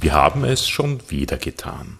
Wir haben es schon wieder getan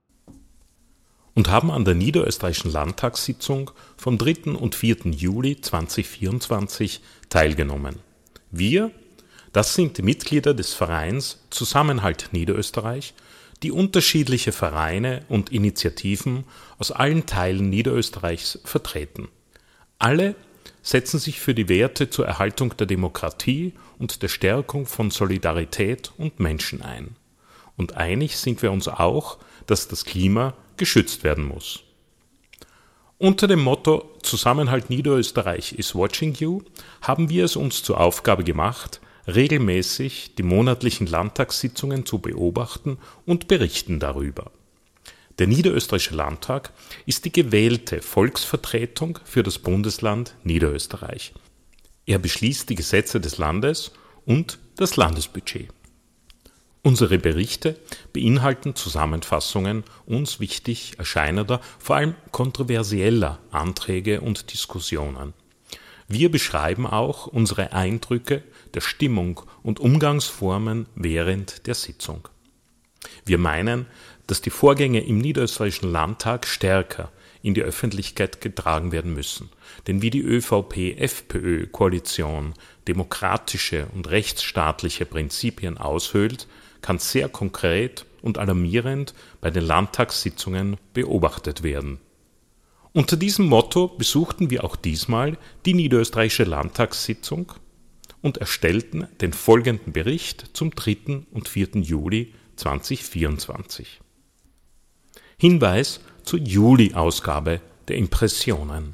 und haben an der niederösterreichischen Landtagssitzung vom 3. und 4. Juli 2024 teilgenommen. Wir, das sind die Mitglieder des Vereins Zusammenhalt Niederösterreich, die unterschiedliche Vereine und Initiativen aus allen Teilen Niederösterreichs vertreten. Alle setzen sich für die Werte zur Erhaltung der Demokratie und der Stärkung von Solidarität und Menschen ein. Und einig sind wir uns auch, dass das Klima geschützt werden muss. Unter dem Motto Zusammenhalt Niederösterreich is watching you haben wir es uns zur Aufgabe gemacht, regelmäßig die monatlichen Landtagssitzungen zu beobachten und berichten darüber. Der Niederösterreichische Landtag ist die gewählte Volksvertretung für das Bundesland Niederösterreich. Er beschließt die Gesetze des Landes und das Landesbudget. Unsere Berichte beinhalten Zusammenfassungen uns wichtig erscheinender, vor allem kontroversieller Anträge und Diskussionen. Wir beschreiben auch unsere Eindrücke der Stimmung und Umgangsformen während der Sitzung. Wir meinen, dass die Vorgänge im Niederösterreichischen Landtag stärker in die Öffentlichkeit getragen werden müssen. Denn wie die ÖVP-FPÖ-Koalition demokratische und rechtsstaatliche Prinzipien aushöhlt, kann sehr konkret und alarmierend bei den Landtagssitzungen beobachtet werden. Unter diesem Motto besuchten wir auch diesmal die niederösterreichische Landtagssitzung und erstellten den folgenden Bericht zum 3. und 4. Juli 2024. Hinweis zur Juli-Ausgabe der Impressionen.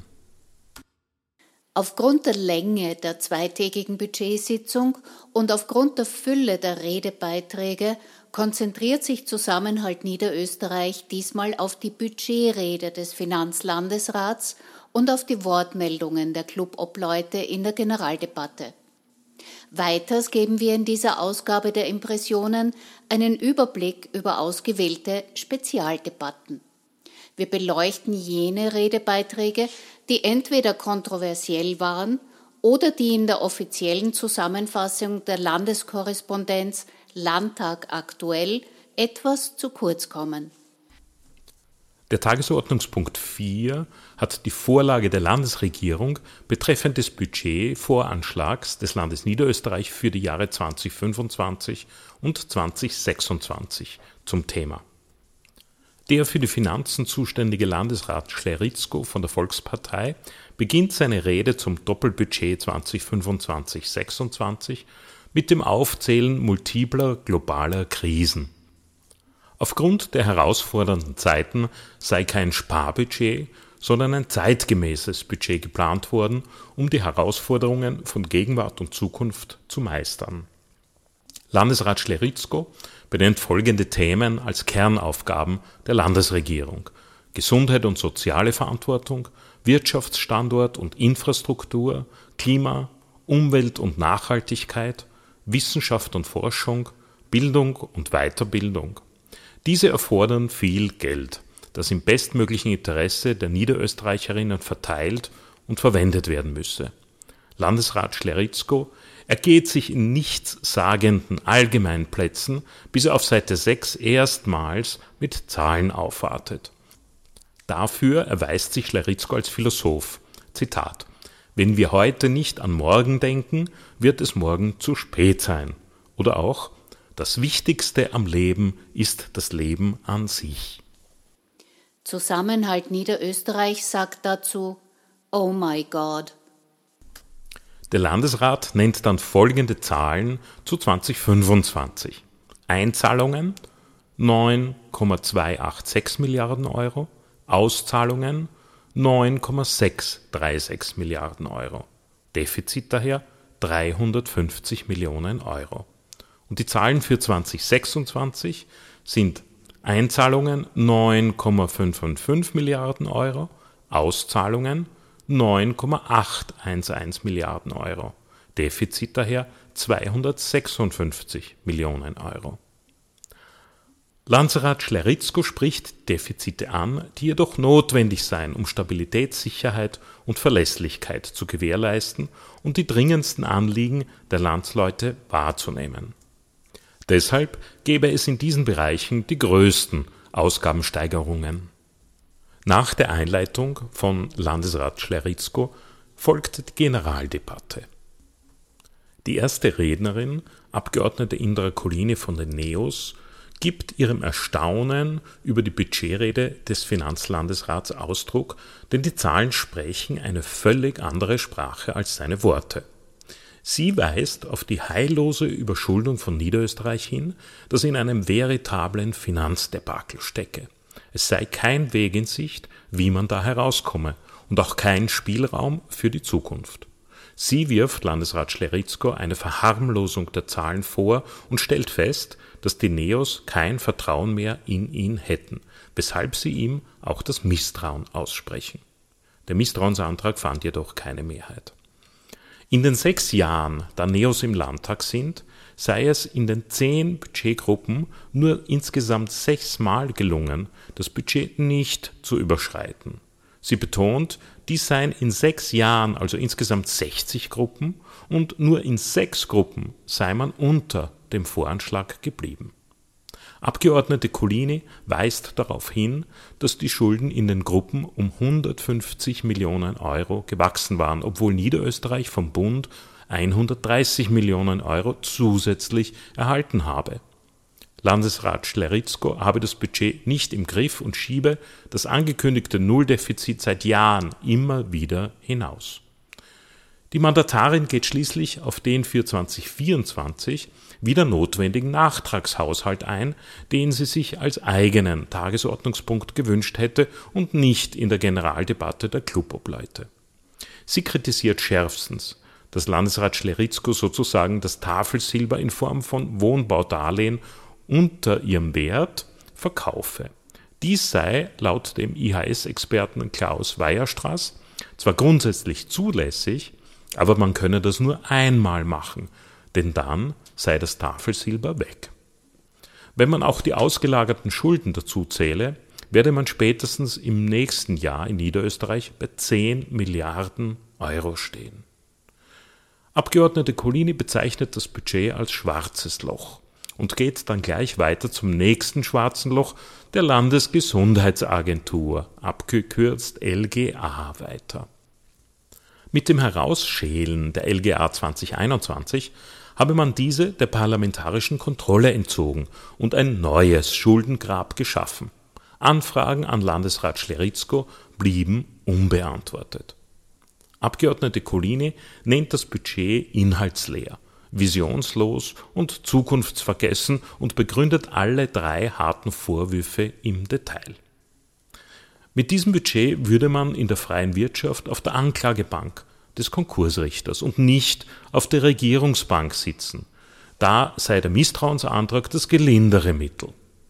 Aufgrund der Länge der zweitägigen Budgetsitzung und aufgrund der Fülle der Redebeiträge konzentriert sich Zusammenhalt Niederösterreich diesmal auf die Budgetrede des Finanzlandesrats und auf die Wortmeldungen der Clubobleute in der Generaldebatte. Weiters geben wir in dieser Ausgabe der Impressionen einen Überblick über ausgewählte Spezialdebatten. Wir beleuchten jene Redebeiträge, die entweder kontroversiell waren oder die in der offiziellen Zusammenfassung der Landeskorrespondenz Landtag aktuell etwas zu kurz kommen. Der Tagesordnungspunkt 4 hat die Vorlage der Landesregierung betreffend des Budgetvoranschlags des Landes Niederösterreich für die Jahre 2025 und 2026 zum Thema. Der für die Finanzen zuständige Landesrat Schleritzko von der Volkspartei beginnt seine Rede zum Doppelbudget 2025-26 mit dem Aufzählen multipler globaler Krisen. Aufgrund der herausfordernden Zeiten sei kein Sparbudget, sondern ein zeitgemäßes Budget geplant worden, um die Herausforderungen von Gegenwart und Zukunft zu meistern. Landesrat Schleritzko benennt folgende Themen als Kernaufgaben der Landesregierung: Gesundheit und soziale Verantwortung, Wirtschaftsstandort und Infrastruktur, Klima, Umwelt und Nachhaltigkeit, Wissenschaft und Forschung, Bildung und Weiterbildung. Diese erfordern viel Geld, das im bestmöglichen Interesse der Niederösterreicherinnen verteilt und verwendet werden müsse. Landesrat Schleritzko ergeht sich in nichtssagenden Allgemeinplätzen, bis er auf Seite 6 erstmals mit Zahlen aufwartet. Dafür erweist sich Schleritzko als Philosoph. Zitat: Wenn wir heute nicht an morgen denken, wird es morgen zu spät sein. Oder auch: Das Wichtigste am Leben ist das Leben an sich. Zusammenhalt Niederösterreich sagt dazu: Oh my God. Der Landesrat nennt dann folgende Zahlen zu 2025. Einzahlungen 9,286 Milliarden Euro, Auszahlungen 9,636 Milliarden Euro, Defizit daher 350 Millionen Euro. Und die Zahlen für 2026 sind Einzahlungen 9,555 Milliarden Euro, Auszahlungen 9,811 Milliarden Euro, Defizit daher 256 Millionen Euro. Landesrat Schleritzko spricht Defizite an, die jedoch notwendig seien, um Stabilität, Sicherheit und Verlässlichkeit zu gewährleisten und die dringendsten Anliegen der Landsleute wahrzunehmen. Deshalb gäbe es in diesen Bereichen die größten Ausgabensteigerungen. Nach der Einleitung von Landesrat Schleritzko folgte die Generaldebatte. Die erste Rednerin, Abgeordnete Indra Colini von den NEOS, gibt ihrem Erstaunen über die Budgetrede des Finanzlandesrats Ausdruck, denn die Zahlen sprechen eine völlig andere Sprache als seine Worte. Sie weist auf die heillose Überschuldung von Niederösterreich hin, das in einem veritablen Finanzdebakel stecke. Es sei kein Weg in Sicht, wie man da herauskomme, und auch kein Spielraum für die Zukunft. Sie wirft Landesrat Schleritzko eine Verharmlosung der Zahlen vor und stellt fest, dass die NEOS kein Vertrauen mehr in ihn hätten, weshalb sie ihm auch das Misstrauen aussprechen. Der Misstrauensantrag fand jedoch keine Mehrheit. In den 6 Jahren, da NEOS im Landtag sind, sei es in den 10 Budgetgruppen nur insgesamt 6 Mal gelungen, das Budget nicht zu überschreiten. Sie betont, dies seien in 6 Jahren, also insgesamt 60 Gruppen, und nur in 6 Gruppen sei man unter dem Voranschlag geblieben. Abgeordnete Colini weist darauf hin, dass die Schulden in den Gruppen um 150 Millionen Euro gewachsen waren, obwohl Niederösterreich vom Bund 130 Millionen Euro zusätzlich erhalten habe. Landesrat Schleritzko habe das Budget nicht im Griff und schiebe das angekündigte Nulldefizit seit Jahren immer wieder hinaus. Die Mandatarin geht schließlich auf den für 2024 wieder notwendigen Nachtragshaushalt ein, den sie sich als eigenen Tagesordnungspunkt gewünscht hätte und nicht in der Generaldebatte der Clubobleute. Sie kritisiert schärfstens, dass Landesrat Schleritzko sozusagen das Tafelsilber in Form von Wohnbaudarlehen unter ihrem Wert verkaufe. Dies sei laut dem IHS-Experten Klaus Weierstraß zwar grundsätzlich zulässig, aber man könne das nur einmal machen, denn dann sei das Tafelsilber weg. Wenn man auch die ausgelagerten Schulden dazu zähle, werde man spätestens im nächsten Jahr in Niederösterreich bei 10 Milliarden Euro stehen. Abgeordnete Colini bezeichnet das Budget als schwarzes Loch und geht dann gleich weiter zum nächsten schwarzen Loch der Landesgesundheitsagentur, abgekürzt LGA, weiter. Mit dem Herausschälen der LGA 2021 habe man diese der parlamentarischen Kontrolle entzogen und ein neues Schuldengrab geschaffen. Anfragen an Landesrat Schleritzko blieben unbeantwortet. Abgeordnete Colini nennt das Budget inhaltsleer, visionslos und zukunftsvergessen und begründet alle 3 harten Vorwürfe im Detail. Mit diesem Budget würde man in der freien Wirtschaft auf der Anklagebank des Konkursrichters und nicht auf der Regierungsbank sitzen. Da sei der Misstrauensantrag das gelindere Mittel.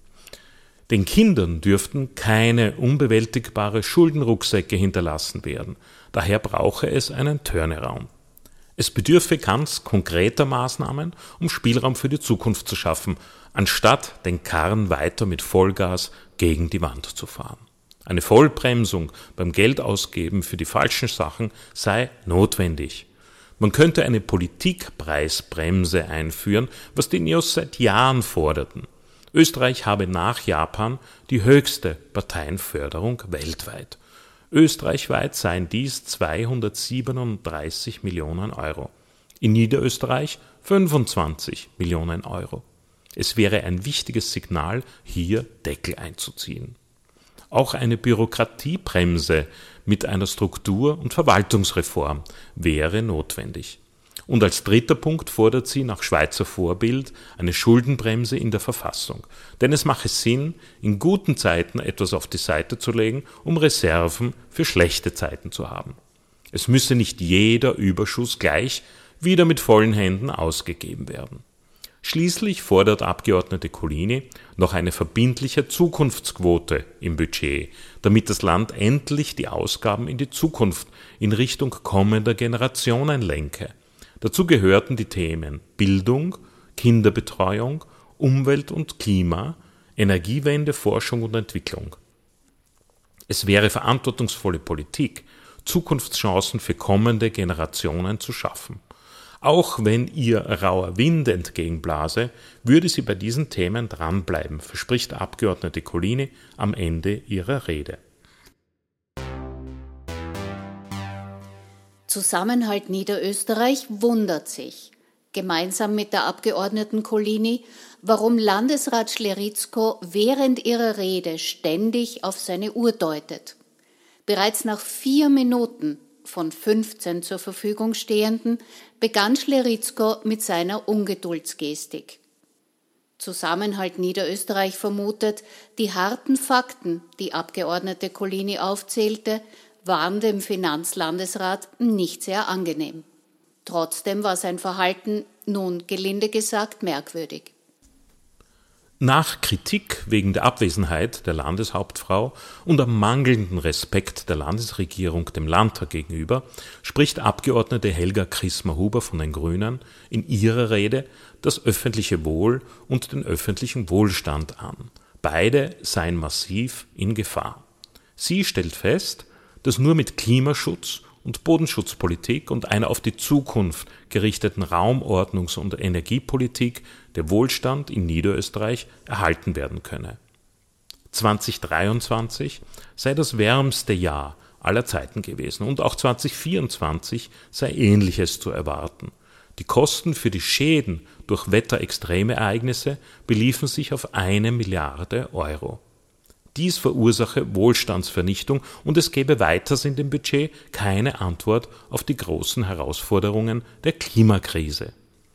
Den Kindern dürften keine unbewältigbare Schuldenrucksäcke hinterlassen werden. Daher brauche es einen Turnaround. Es bedürfe ganz konkreter Maßnahmen, um Spielraum für die Zukunft zu schaffen, anstatt den Karren weiter mit Vollgas gegen die Wand zu fahren. Eine Vollbremsung beim Geldausgeben für die falschen Sachen sei notwendig. Man könnte eine Politikpreisbremse einführen, was die NEOS seit Jahren forderten. Österreich habe nach Japan die höchste Parteienförderung weltweit. Österreichweit seien dies 237 Millionen Euro. In Niederösterreich 25 Millionen Euro. Es wäre ein wichtiges Signal, hier Deckel einzuziehen. Auch eine Bürokratiebremse mit einer Struktur- und Verwaltungsreform wäre notwendig. Und als dritter Punkt fordert sie nach Schweizer Vorbild eine Schuldenbremse in der Verfassung. Denn es mache Sinn, in guten Zeiten etwas auf die Seite zu legen, um Reserven für schlechte Zeiten zu haben. Es müsse nicht jeder Überschuss gleich wieder mit vollen Händen ausgegeben werden. Schließlich fordert Abgeordnete Colini noch eine verbindliche Zukunftsquote im Budget, damit das Land endlich die Ausgaben in die Zukunft in Richtung kommender Generationen lenke. Dazu gehörten die Themen Bildung, Kinderbetreuung, Umwelt und Klima, Energiewende, Forschung und Entwicklung. Es wäre verantwortungsvolle Politik, Zukunftschancen für kommende Generationen zu schaffen. Auch wenn ihr rauer Wind entgegenblase, würde sie bei diesen Themen dranbleiben, verspricht Abgeordnete Collini am Ende ihrer Rede. Zusammenhalt Niederösterreich wundert sich, gemeinsam mit der Abgeordneten Collini, warum Landesrat Schleritzko während ihrer Rede ständig auf seine Uhr deutet. Bereits nach 4 Minuten von 15 zur Verfügung stehenden begann Schleritzko mit seiner Ungeduldsgestik. Zusammenhalt Niederösterreich vermutet, die harten Fakten, die Abgeordnete Collini aufzählte, waren dem Finanzlandesrat nicht sehr angenehm. Trotzdem war sein Verhalten, nun gelinde gesagt, merkwürdig. Nach Kritik wegen der Abwesenheit der Landeshauptfrau und am mangelnden Respekt der Landesregierung dem Landtag gegenüber spricht Abgeordnete Helga Chrismer-Huber von den Grünen in ihrer Rede das öffentliche Wohl und den öffentlichen Wohlstand an. Beide seien massiv in Gefahr. Sie stellt fest, dass nur mit Klimaschutz und Bodenschutzpolitik und einer auf die Zukunft gerichteten Raumordnungs- und Energiepolitik der Wohlstand in Niederösterreich erhalten werden könne. 2023 sei das wärmste Jahr aller Zeiten gewesen und auch 2024 sei Ähnliches zu erwarten. Die Kosten für die Schäden durch wetterextreme Ereignisse beliefen sich auf 1 Milliarde Euro. Dies verursache Wohlstandsvernichtung und es gäbe weiters in dem Budget keine Antwort auf die großen Herausforderungen der Klimakrise.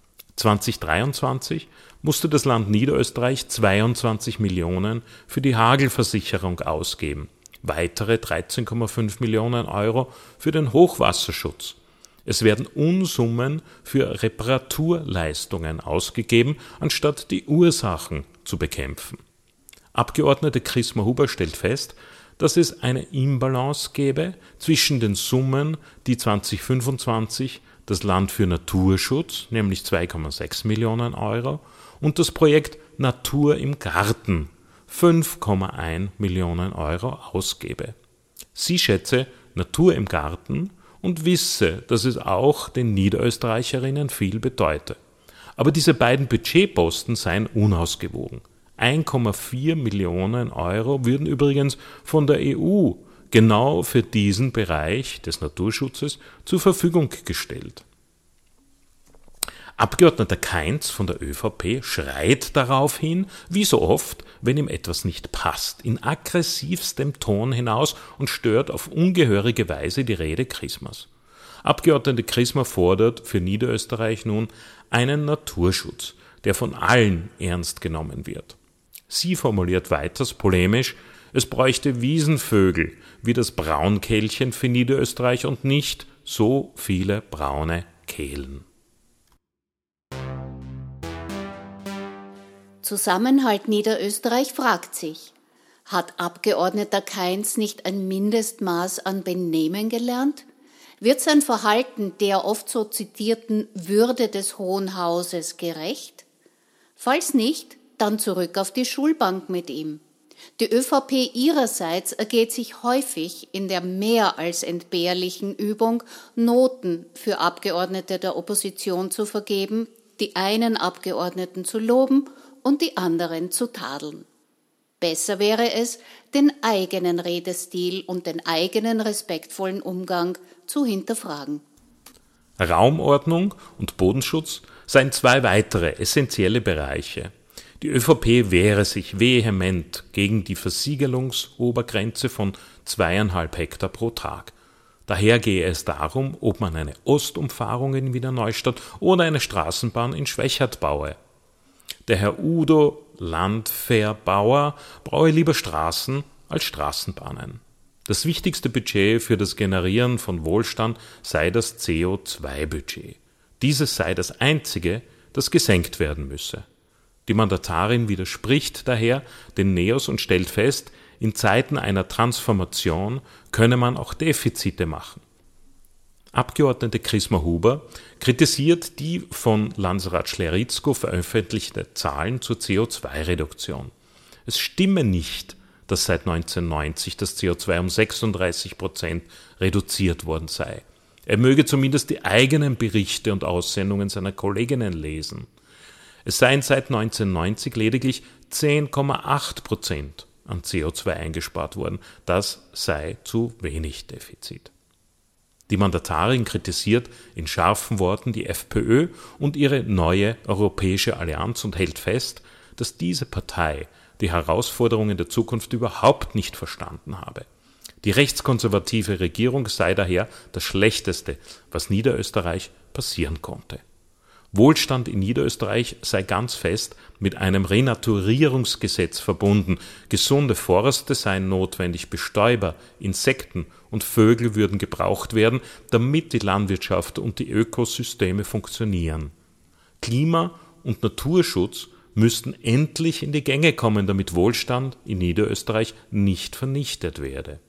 2023 musste das Land Niederösterreich 22 Millionen für die Hagelversicherung ausgeben, weitere 13,5 Millionen Euro für den Hochwasserschutz. Es werden Unsummen für Reparaturleistungen ausgegeben, anstatt die Ursachen zu bekämpfen. Abgeordnete Chrismer-Huber stellt fest, dass es eine Imbalance gäbe zwischen den Summen, die 2025 das Land für Naturschutz, nämlich 2,6 Millionen Euro, und das Projekt Natur im Garten, 5,1 Millionen Euro ausgebe. Sie schätze Natur im Garten und wisse, dass es auch den Niederösterreicherinnen viel bedeute. Aber diese beiden Budgetposten seien unausgewogen. 1,4 Millionen Euro würden übrigens von der EU genau für diesen Bereich des Naturschutzes zur Verfügung gestellt. Abgeordneter Kainz von der ÖVP schreit darauf hin, wie so oft, wenn ihm etwas nicht passt, in aggressivstem Ton hinaus und stört auf ungehörige Weise die Rede Chrismers. Abgeordnete Chrismer fordert für Niederösterreich nun einen Naturschutz, der von allen ernst genommen wird. Sie formuliert weiters polemisch, es bräuchte Wiesenvögel wie das Braunkehlchen für Niederösterreich und nicht so viele braune Kehlen. Zusammenhalt Niederösterreich fragt sich, hat Abgeordneter Kainz nicht ein Mindestmaß an Benehmen gelernt? Wird sein Verhalten der oft so zitierten Würde des Hohen Hauses gerecht? Falls nicht, dann zurück auf die Schulbank mit ihm. Die ÖVP ihrerseits ergeht sich häufig in der mehr als entbehrlichen Übung, Noten für Abgeordnete der Opposition zu vergeben, die einen Abgeordneten zu loben und die anderen zu tadeln. Besser wäre es, den eigenen Redestil und den eigenen respektvollen Umgang zu hinterfragen. Raumordnung und Bodenschutz seien 2 weitere essentielle Bereiche. Die ÖVP wehre sich vehement gegen die Versiegelungsobergrenze von 2,5 Hektar pro Tag. Daher gehe es darum, ob man eine Ostumfahrung in Wiener Neustadt oder eine Straßenbahn in Schwächert baue. Der Herr Udo Landverbauer brauche lieber Straßen als Straßenbahnen. Das wichtigste Budget für das Generieren von Wohlstand sei das CO2-Budget. Dieses sei das einzige, das gesenkt werden müsse. Die Mandatarin widerspricht daher den Neos und stellt fest, in Zeiten einer Transformation könne man auch Defizite machen. Abgeordnete Chrismer-Huber kritisiert die von Landesrat Schleritzko veröffentlichte Zahlen zur CO2-Reduktion. Es stimme nicht, dass seit 1990 das CO2 um 36% reduziert worden sei. Er möge zumindest die eigenen Berichte und Aussendungen seiner Kolleginnen lesen. Es seien seit 1990 lediglich 10,8% an CO2 eingespart worden. Das sei zu wenig Defizit. Die Mandatarin kritisiert in scharfen Worten die FPÖ und ihre neue Europäische Allianz und hält fest, dass diese Partei die Herausforderungen der Zukunft überhaupt nicht verstanden habe. Die rechtskonservative Regierung sei daher das Schlechteste, was Niederösterreich passieren konnte. Wohlstand in Niederösterreich sei ganz fest mit einem Renaturierungsgesetz verbunden. Gesunde Forste seien notwendig, Bestäuber, Insekten und Vögel würden gebraucht werden, damit die Landwirtschaft und die Ökosysteme funktionieren. Klima- und Naturschutz müssten endlich in die Gänge kommen, damit Wohlstand in Niederösterreich nicht vernichtet werde.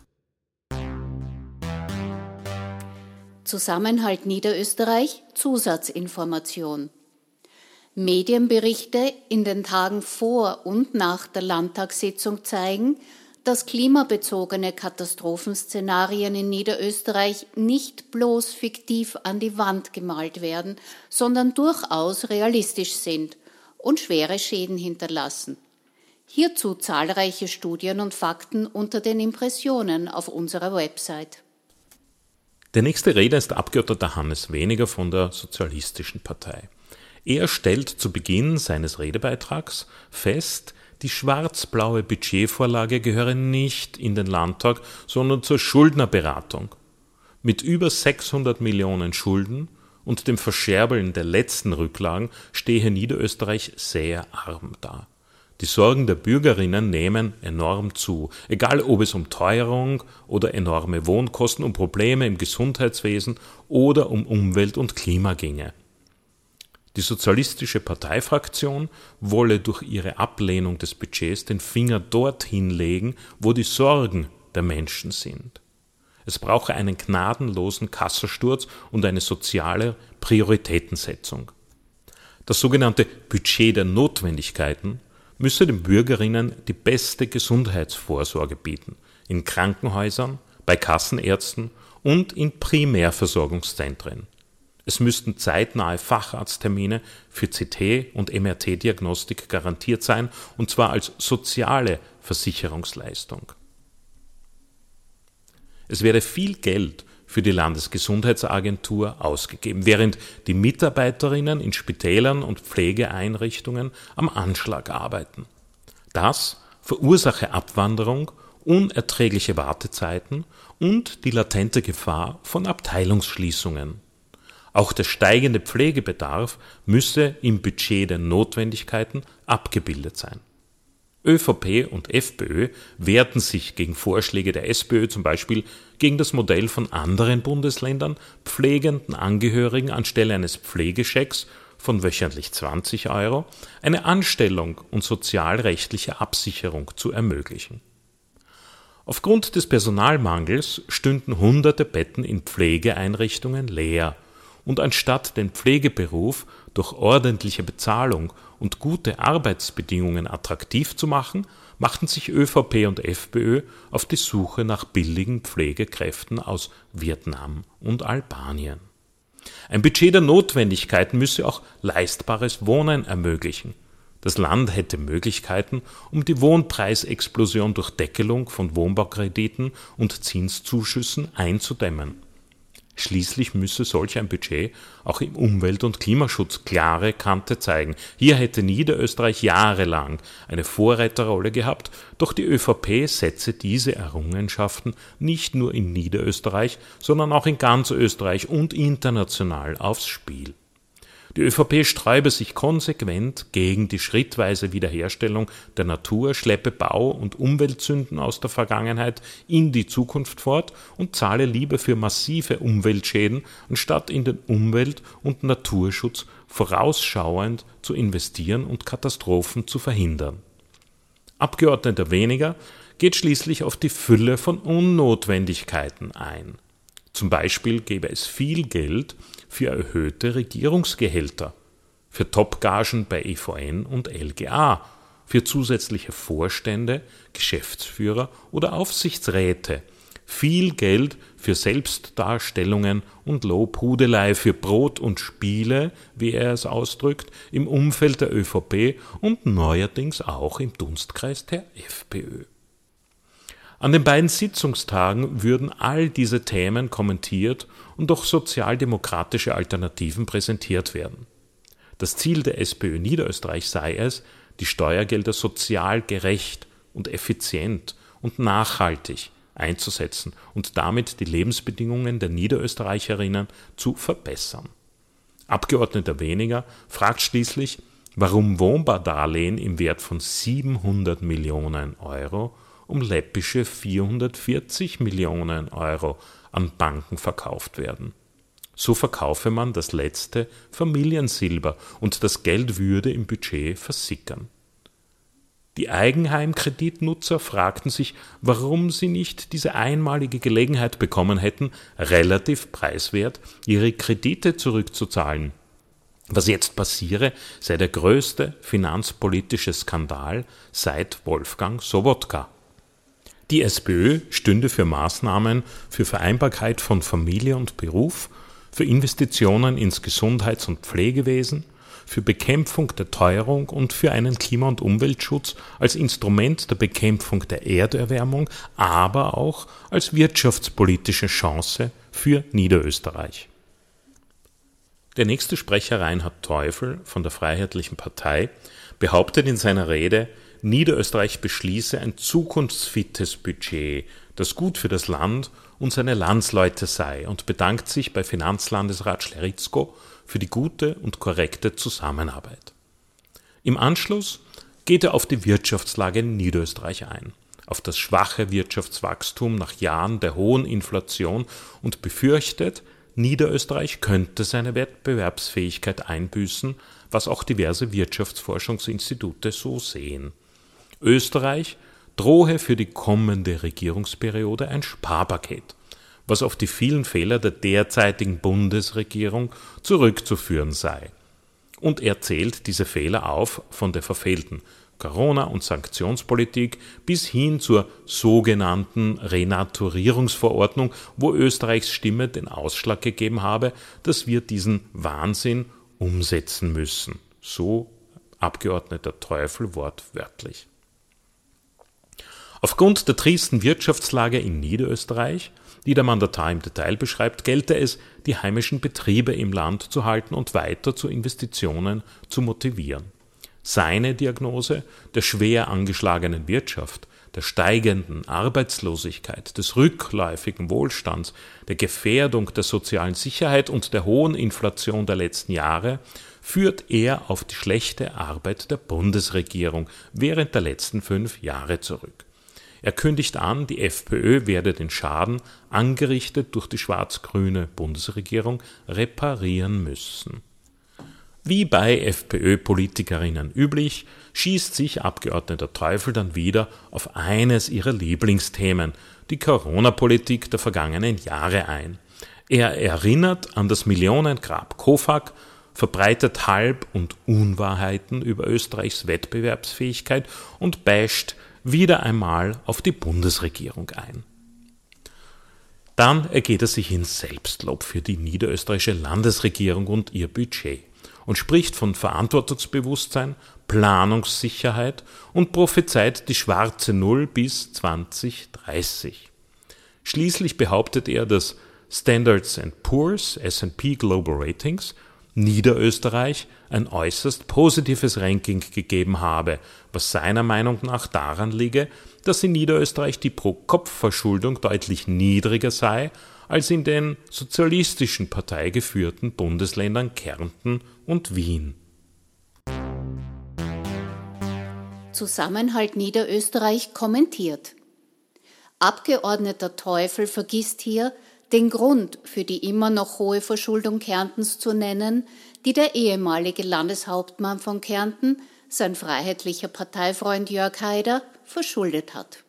Zusammenhalt Niederösterreich, Zusatzinformation. Medienberichte in den Tagen vor und nach der Landtagssitzung zeigen, dass klimabezogene Katastrophenszenarien in Niederösterreich nicht bloß fiktiv an die Wand gemalt werden, sondern durchaus realistisch sind und schwere Schäden hinterlassen. Hierzu zahlreiche Studien und Fakten unter den Impressionen auf unserer Website. Der nächste Redner ist der Abgeordnete Hannes Weniger von der Sozialistischen Partei. Er stellt zu Beginn seines Redebeitrags fest, die schwarz-blaue Budgetvorlage gehöre nicht in den Landtag, sondern zur Schuldnerberatung. Mit über 600 Millionen Schulden und dem Verscherbeln der letzten Rücklagen stehe Niederösterreich sehr arm da. Die Sorgen der Bürgerinnen nehmen enorm zu, egal ob es um Teuerung oder enorme Wohnkosten, um Probleme im Gesundheitswesen oder um Umwelt und Klima ginge. Die Sozialistische Parteifraktion wolle durch ihre Ablehnung des Budgets den Finger dorthin legen, wo die Sorgen der Menschen sind. Es brauche einen gnadenlosen Kassensturz und eine soziale Prioritätensetzung. Das sogenannte Budget der Notwendigkeiten müsse den Bürgerinnen die beste Gesundheitsvorsorge bieten, in Krankenhäusern, bei Kassenärzten und in Primärversorgungszentren. Es müssten zeitnahe Facharzttermine für CT- und MRT-Diagnostik garantiert sein, und zwar als soziale Versicherungsleistung. Es werde viel Geld für die Landesgesundheitsagentur ausgegeben, während die Mitarbeiterinnen in Spitälern und Pflegeeinrichtungen am Anschlag arbeiten. Das verursache Abwanderung, unerträgliche Wartezeiten und die latente Gefahr von Abteilungsschließungen. Auch der steigende Pflegebedarf müsse im Budget der Notwendigkeiten abgebildet sein. ÖVP und FPÖ wehrten sich gegen Vorschläge der SPÖ, zum Beispiel gegen das Modell von anderen Bundesländern, pflegenden Angehörigen anstelle eines Pflegeschecks von wöchentlich 20 € eine Anstellung und sozialrechtliche Absicherung zu ermöglichen. Aufgrund des Personalmangels stünden hunderte Betten in Pflegeeinrichtungen leer, und anstatt den Pflegeberuf durch ordentliche Bezahlung und gute Arbeitsbedingungen attraktiv zu machen, machten sich ÖVP und FPÖ auf die Suche nach billigen Pflegekräften aus Vietnam und Albanien. Ein Budget der Notwendigkeiten müsse auch leistbares Wohnen ermöglichen. Das Land hätte Möglichkeiten, um die Wohnpreisexplosion durch Deckelung von Wohnbaukrediten und Zinszuschüssen einzudämmen. Schließlich müsse solch ein Budget auch im Umwelt- und Klimaschutz klare Kante zeigen. Hier hätte Niederösterreich jahrelang eine Vorreiterrolle gehabt, doch die ÖVP setze diese Errungenschaften nicht nur in Niederösterreich, sondern auch in ganz Österreich und international aufs Spiel. Die ÖVP sträube sich konsequent gegen die schrittweise Wiederherstellung der Natur, schleppe Bau- und Umweltsünden aus der Vergangenheit in die Zukunft fort und zahle lieber für massive Umweltschäden, anstatt in den Umwelt- und Naturschutz vorausschauend zu investieren und Katastrophen zu verhindern. Abgeordneter Weniger geht schließlich auf die Fülle von Unnotwendigkeiten ein. Zum Beispiel gäbe es viel Geld für erhöhte Regierungsgehälter, für Topgagen bei EVN und LGA, für zusätzliche Vorstände, Geschäftsführer oder Aufsichtsräte, viel Geld für Selbstdarstellungen und Lobhudelei, für Brot und Spiele, wie er es ausdrückt, im Umfeld der ÖVP und neuerdings auch im Dunstkreis der FPÖ. An den beiden Sitzungstagen würden all diese Themen kommentiert und auch sozialdemokratische Alternativen präsentiert werden. Das Ziel der SPÖ Niederösterreich sei es, die Steuergelder sozial gerecht und effizient und nachhaltig einzusetzen und damit die Lebensbedingungen der Niederösterreicherinnen zu verbessern. Abgeordneter Weniger fragt schließlich, warum Wohnbardarlehen im Wert von 700 Millionen Euro um läppische 440 Millionen Euro an Banken verkauft werden. So verkaufe man das letzte Familiensilber und das Geld würde im Budget versickern. Die Eigenheimkreditnutzer fragten sich, warum sie nicht diese einmalige Gelegenheit bekommen hätten, relativ preiswert ihre Kredite zurückzuzahlen. Was jetzt passiere, sei der größte finanzpolitische Skandal seit Wolfgang Sobotka. Die SPÖ stünde für Maßnahmen für Vereinbarkeit von Familie und Beruf, für Investitionen ins Gesundheits- und Pflegewesen, für Bekämpfung der Teuerung und für einen Klima- und Umweltschutz als Instrument der Bekämpfung der Erderwärmung, aber auch als wirtschaftspolitische Chance für Niederösterreich. Der nächste Sprecher, Reinhard Teufel von der Freiheitlichen Partei, behauptet in seiner Rede, Niederösterreich beschließe ein zukunftsfittes Budget, das gut für das Land und seine Landsleute sei und bedankt sich bei Finanzlandesrat Schleritzko für die gute und korrekte Zusammenarbeit. Im Anschluss geht er auf die Wirtschaftslage in Niederösterreich ein, auf das schwache Wirtschaftswachstum nach Jahren der hohen Inflation und befürchtet, Niederösterreich könnte seine Wettbewerbsfähigkeit einbüßen, was auch diverse Wirtschaftsforschungsinstitute so sehen. Österreich drohe für die kommende Regierungsperiode ein Sparpaket, was auf die vielen Fehler der derzeitigen Bundesregierung zurückzuführen sei. Und er zählt diese Fehler auf, von der verfehlten Corona- und Sanktionspolitik bis hin zur sogenannten Renaturierungsverordnung, wo Österreichs Stimme den Ausschlag gegeben habe, dass wir diesen Wahnsinn umsetzen müssen. So Abgeordneter Teufel wortwörtlich. Aufgrund der tristen Wirtschaftslage in Niederösterreich, die der Mandatar im Detail beschreibt, gelte es, die heimischen Betriebe im Land zu halten und weiter zu Investitionen zu motivieren. Seine Diagnose der schwer angeschlagenen Wirtschaft, der steigenden Arbeitslosigkeit, des rückläufigen Wohlstands, der Gefährdung der sozialen Sicherheit und der hohen Inflation der letzten Jahre führt er auf die schlechte Arbeit der Bundesregierung während der letzten 5 Jahre zurück. Er kündigt an, die FPÖ werde den Schaden, angerichtet durch die schwarz-grüne Bundesregierung, reparieren müssen. Wie bei FPÖ-Politikerinnen üblich, schießt sich Abgeordneter Teufel dann wieder auf eines ihrer Lieblingsthemen, die Corona-Politik der vergangenen Jahre ein. Er erinnert an das Millionengrab Kofag, verbreitet Halb- und Unwahrheiten über Österreichs Wettbewerbsfähigkeit und basht wieder einmal auf die Bundesregierung ein. Dann ergeht er sich in Selbstlob für die niederösterreichische Landesregierung und ihr Budget und spricht von Verantwortungsbewusstsein, Planungssicherheit und prophezeit die schwarze Null bis 2030. Schließlich behauptet er, dass Standard & Poor's, S&P Global Ratings, Niederösterreich ein äußerst positives Ranking gegeben habe, was seiner Meinung nach daran liege, dass in Niederösterreich die Pro-Kopf-Verschuldung deutlich niedriger sei als in den sozialistischen parteigeführten Bundesländern Kärnten und Wien. Zusammenhalt Niederösterreich kommentiert. Abgeordneter Teufel vergisst hier, den Grund für die immer noch hohe Verschuldung Kärntens zu nennen, die der ehemalige Landeshauptmann von Kärnten, sein freiheitlicher Parteifreund Jörg Haider, verschuldet hat.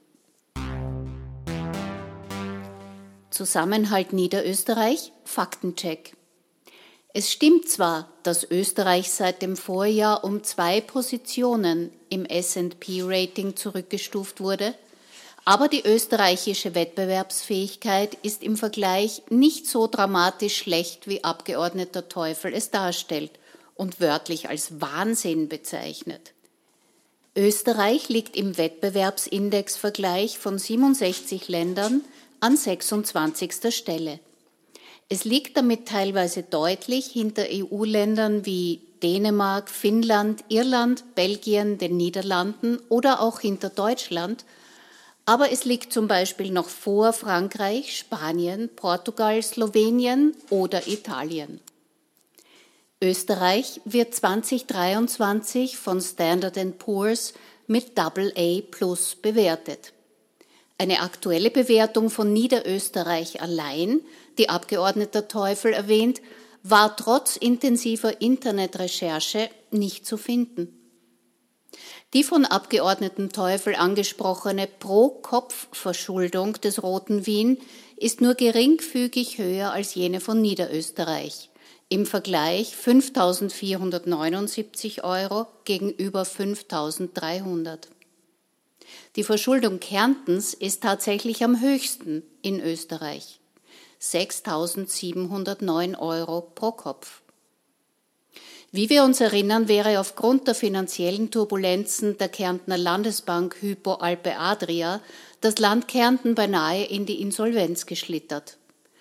Zusammenhalt Niederösterreich, Faktencheck. Es stimmt zwar, dass Österreich seit dem Vorjahr um 2 Positionen im S&P-Rating zurückgestuft wurde, Aber die österreichische Wettbewerbsfähigkeit ist im Vergleich nicht so dramatisch schlecht, wie Abgeordneter Teufel es darstellt und wörtlich als Wahnsinn bezeichnet. Österreich liegt im Wettbewerbsindexvergleich von 67 Ländern an 26. Stelle. Es liegt damit teilweise deutlich hinter EU-Ländern wie Dänemark, Finnland, Irland, Belgien, den Niederlanden oder auch hinter Deutschland, aber es liegt zum Beispiel noch vor Frankreich, Spanien, Portugal, Slowenien oder Italien. Österreich wird 2023 von Standard & Poor's mit AA+ bewertet. Eine aktuelle Bewertung von Niederösterreich allein, die Abgeordneter Teufel erwähnt, war trotz intensiver Internetrecherche nicht zu finden. Die von Abgeordneten Teufel angesprochene Pro-Kopf-Verschuldung des Roten Wien ist nur geringfügig höher als jene von Niederösterreich. Im Vergleich 5.479 € gegenüber 5.300. Die Verschuldung Kärntens ist tatsächlich am höchsten in Österreich. 6.709 € pro Kopf. Wie wir uns erinnern, wäre aufgrund der finanziellen Turbulenzen der Kärntner Landesbank Hypo Alpe Adria das Land Kärnten beinahe in die Insolvenz geschlittert.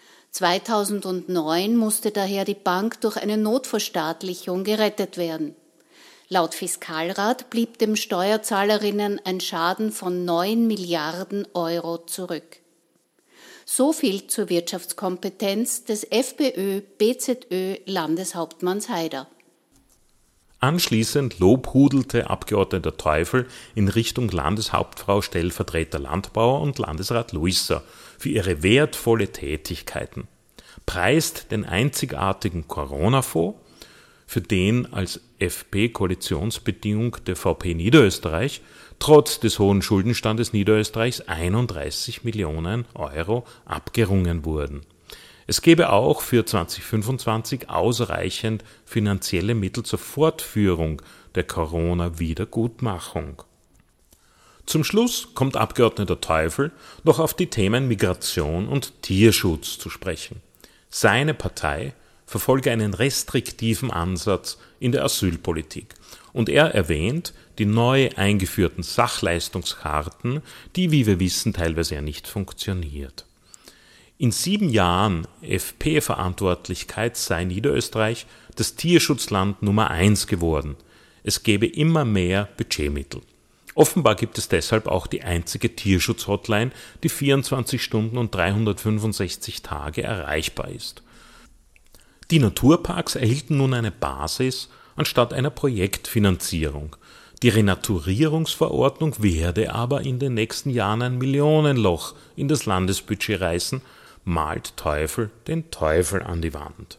2009 musste daher die Bank durch eine Notverstaatlichung gerettet werden. Laut Fiskalrat blieb dem Steuerzahlerinnen ein Schaden von 9 Milliarden € zurück. So viel zur Wirtschaftskompetenz des FPÖ-BZÖ-Landeshauptmanns Haider. Anschließend lobhudelte Abgeordneter Teufel in Richtung Landeshauptfrau Stellvertreter Landbauer und Landesrat Luisser für ihre wertvolle Tätigkeiten, preist den einzigartigen Corona-Fonds, für den als FP-Koalitionsbedingung der VP Niederösterreich trotz des hohen Schuldenstandes Niederösterreichs 31 Millionen € abgerungen wurden. Es gäbe auch für 2025 ausreichend finanzielle Mittel zur Fortführung der Corona-Wiedergutmachung. Zum Schluss kommt Abgeordneter Teufel noch auf die Themen Migration und Tierschutz zu sprechen. Seine Partei verfolge einen restriktiven Ansatz in der Asylpolitik und er erwähnt die neu eingeführten Sachleistungskarten, die, wie wir wissen, teilweise ja nicht funktioniert. In 7 Jahren FP-Verantwortlichkeit sei Niederösterreich das Tierschutzland Nummer 1 geworden. Es gäbe immer mehr Budgetmittel. Offenbar gibt es deshalb auch die einzige Tierschutz-Hotline, die 24 Stunden und 365 Tage erreichbar ist. Die Naturparks erhielten nun eine Basis anstatt einer Projektfinanzierung. Die Renaturierungsverordnung werde aber in den nächsten Jahren ein Millionenloch in das Landesbudget reißen, malt Teufel den Teufel an die Wand.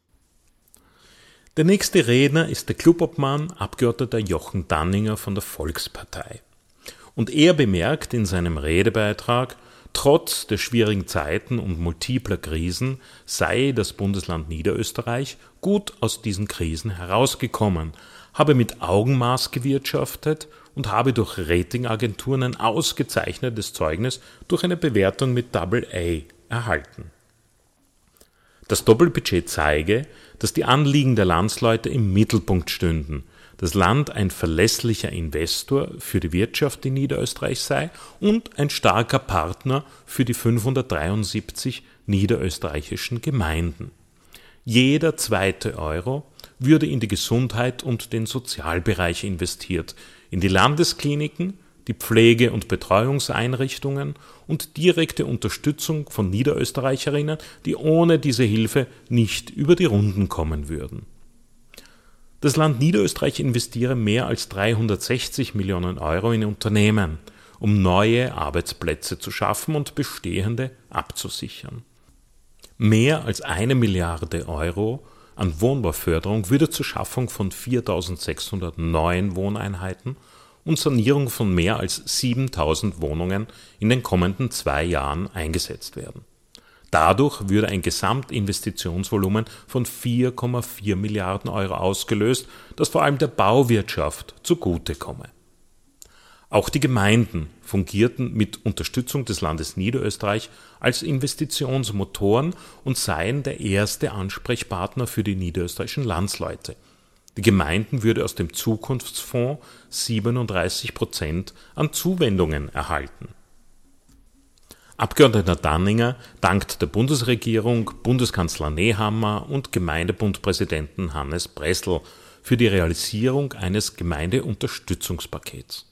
Der nächste Redner ist der Clubobmann, Abgeordneter Jochen Danninger von der Volkspartei. Und er bemerkt in seinem Redebeitrag, trotz der schwierigen Zeiten und multipler Krisen sei das Bundesland Niederösterreich gut aus diesen Krisen herausgekommen, habe mit Augenmaß gewirtschaftet und habe durch Ratingagenturen ein ausgezeichnetes Zeugnis durch eine Bewertung mit AA erhalten. Das Doppelbudget zeige, dass die Anliegen der Landsleute im Mittelpunkt stünden, das Land ein verlässlicher Investor für die Wirtschaft in Niederösterreich sei und ein starker Partner für die 573 niederösterreichischen Gemeinden. Jeder zweite Euro würde in die Gesundheit und den Sozialbereich investiert, in die Landeskliniken, die Pflege- und Betreuungseinrichtungen und direkte Unterstützung von Niederösterreicherinnen, die ohne diese Hilfe nicht über die Runden kommen würden. Das Land Niederösterreich investiere mehr als 360 Millionen € in Unternehmen, um neue Arbeitsplätze zu schaffen und bestehende abzusichern. Mehr als 1 Milliarde € an Wohnbauförderung würde zur Schaffung von 4.600 neuen Wohneinheiten und Sanierung von mehr als 7.000 Wohnungen in den kommenden 2 Jahren eingesetzt werden. Dadurch würde ein Gesamtinvestitionsvolumen von 4,4 Milliarden € ausgelöst, das vor allem der Bauwirtschaft zugutekomme. Auch die Gemeinden fungierten mit Unterstützung des Landes Niederösterreich als Investitionsmotoren und seien der erste Ansprechpartner für die niederösterreichischen Landsleute. Die Gemeinden würde aus dem Zukunftsfonds 37% an Zuwendungen erhalten. Abgeordneter Danninger dankt der Bundesregierung, Bundeskanzler Nehammer und Gemeindebundpräsidenten Hannes Bressel für die Realisierung eines Gemeindeunterstützungspakets.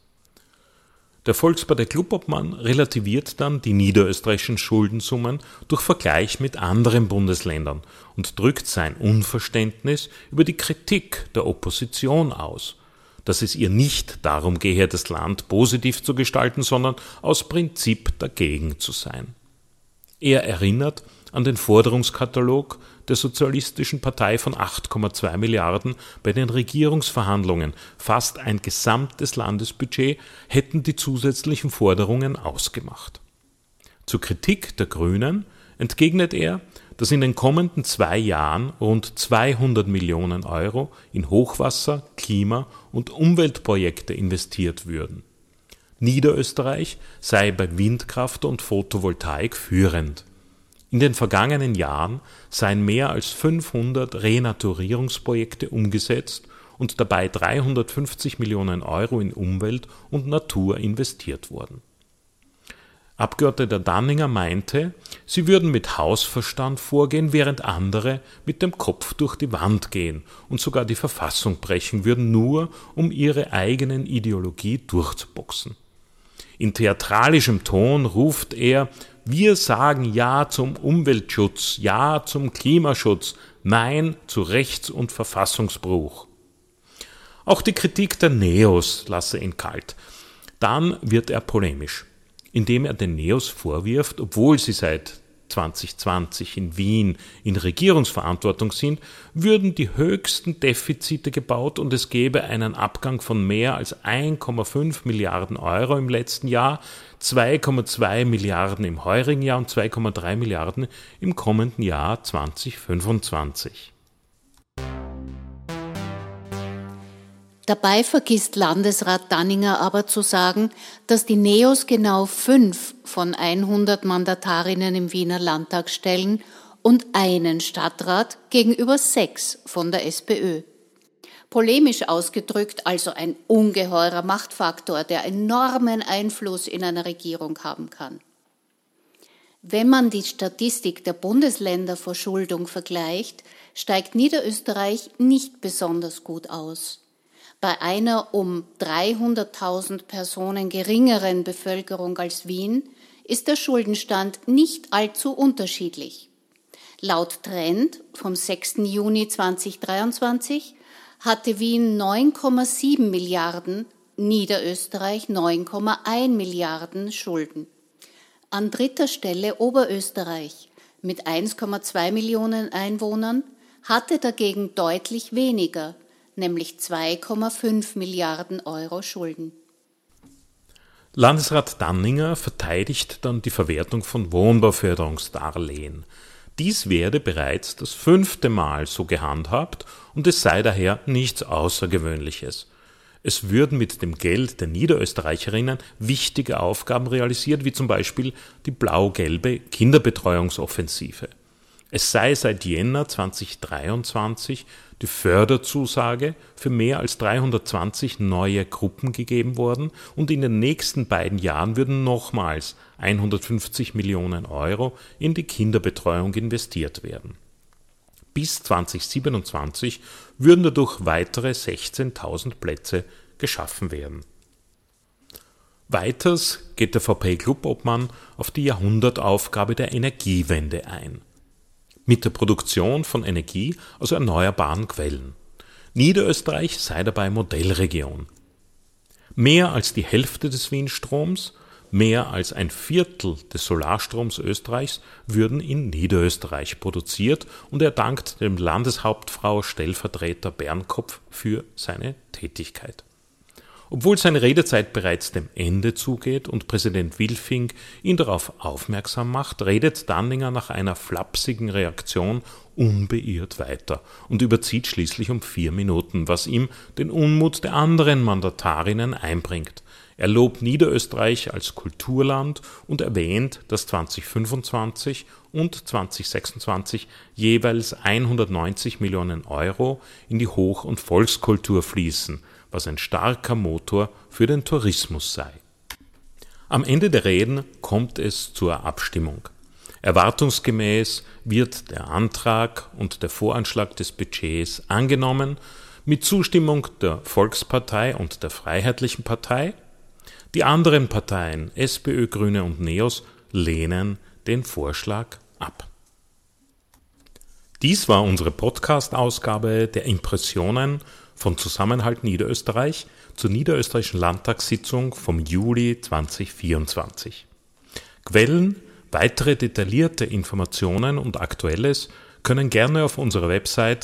Der Volkspartei Clubobmann relativiert dann die niederösterreichischen Schuldensummen durch Vergleich mit anderen Bundesländern und drückt sein Unverständnis über die Kritik der Opposition aus, dass es ihr nicht darum gehe, das Land positiv zu gestalten, sondern aus Prinzip dagegen zu sein. Er erinnert an den Forderungskatalog der Sozialistischen Partei von 8,2 Milliarden bei den Regierungsverhandlungen. Fast ein gesamtes Landesbudget hätten die zusätzlichen Forderungen ausgemacht. Zur Kritik der Grünen entgegnet er, dass in den kommenden 2 Jahren rund 200 Millionen Euro in Hochwasser-, Klima- und Umweltprojekte investiert würden. Niederösterreich sei bei Windkraft und Photovoltaik führend. In den vergangenen Jahren seien mehr als 500 Renaturierungsprojekte umgesetzt und dabei 350 Millionen Euro in Umwelt und Natur investiert worden. Abgeordneter Danninger meinte, sie würden mit Hausverstand vorgehen, während andere mit dem Kopf durch die Wand gehen und sogar die Verfassung brechen würden, nur um ihre eigenen Ideologie durchzuboxen. In theatralischem Ton ruft er: Wir sagen Ja zum Umweltschutz, Ja zum Klimaschutz, Nein zu Rechts- und Verfassungsbruch. Auch die Kritik der Neos lasse ihn kalt. Dann wird er polemisch, indem er den Neos vorwirft, obwohl sie seit 2020 in Wien in Regierungsverantwortung sind, würden die höchsten Defizite gebaut und es gäbe einen Abgang von mehr als 1,5 Milliarden Euro im letzten Jahr, 2,2 Milliarden im heurigen Jahr und 2,3 Milliarden im kommenden Jahr 2025. Dabei vergisst Landesrat Danninger aber zu sagen, dass die Neos genau 5 von 100 Mandatarinnen im Wiener Landtag stellen und einen Stadtrat gegenüber 6 von der SPÖ. Polemisch ausgedrückt also ein ungeheurer Machtfaktor, der enormen Einfluss in einer Regierung haben kann. Wenn man die Statistik der Bundesländerverschuldung vergleicht, steigt Niederösterreich nicht besonders gut aus. Bei einer um 300.000 Personen geringeren Bevölkerung als Wien ist der Schuldenstand nicht allzu unterschiedlich. Laut Trend vom 6. Juni 2023 hatte Wien 9,7 Milliarden, Niederösterreich 9,1 Milliarden Schulden. An dritter Stelle Oberösterreich mit 1,2 Millionen Einwohnern hatte dagegen deutlich weniger, nämlich 2,5 Milliarden Euro Schulden. Landesrat Danninger verteidigt dann die Verwertung von Wohnbauförderungsdarlehen. Dies werde bereits das 5. Mal so gehandhabt und es sei daher nichts Außergewöhnliches. Es würden mit dem Geld der Niederösterreicherinnen wichtige Aufgaben realisiert, wie zum Beispiel die blau-gelbe Kinderbetreuungsoffensive. Es sei seit Jänner 2023 die Förderzusage für mehr als 320 neue Gruppen gegeben worden und in den nächsten beiden Jahren würden nochmals 150 Millionen Euro in die Kinderbetreuung investiert werden. Bis 2027 würden dadurch weitere 16.000 Plätze geschaffen werden. Weiters geht der VP-Clubobmann auf die Jahrhundertaufgabe der Energiewende ein. Mit der Produktion von Energie aus erneuerbaren Quellen. Niederösterreich sei dabei Modellregion. Mehr als die Hälfte des Windstroms, mehr als ein Viertel des Solarstroms Österreichs würden in Niederösterreich produziert und er dankt dem Landeshauptfrau Stellvertreter Bernkopf für seine Tätigkeit. Obwohl seine Redezeit bereits dem Ende zugeht und Präsident Wilfing ihn darauf aufmerksam macht, redet Danninger nach einer flapsigen Reaktion unbeirrt weiter und überzieht schließlich um 4 Minuten, was ihm den Unmut der anderen Mandatarinnen einbringt. Er lobt Niederösterreich als Kulturland und erwähnt, dass 2025 und 2026 jeweils 190 Millionen Euro in die Hoch- und Volkskultur fließen, was ein starker Motor für den Tourismus sei. Am Ende der Reden kommt es zur Abstimmung. Erwartungsgemäß wird der Antrag und der Voranschlag des Budgets angenommen, mit Zustimmung der Volkspartei und der Freiheitlichen Partei. Die anderen Parteien, SPÖ, Grüne und NEOS, lehnen den Vorschlag ab. Dies war unsere Podcast-Ausgabe der Impressionen von Zusammenhalt Niederösterreich zur niederösterreichischen Landtagssitzung vom Juli 2024. Quellen, weitere detaillierte Informationen und Aktuelles können gerne auf unserer Website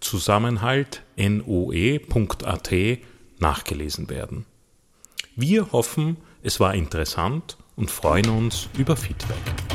zusammenhaltnoe.at nachgelesen werden. Wir hoffen, es war interessant und freuen uns über Feedback.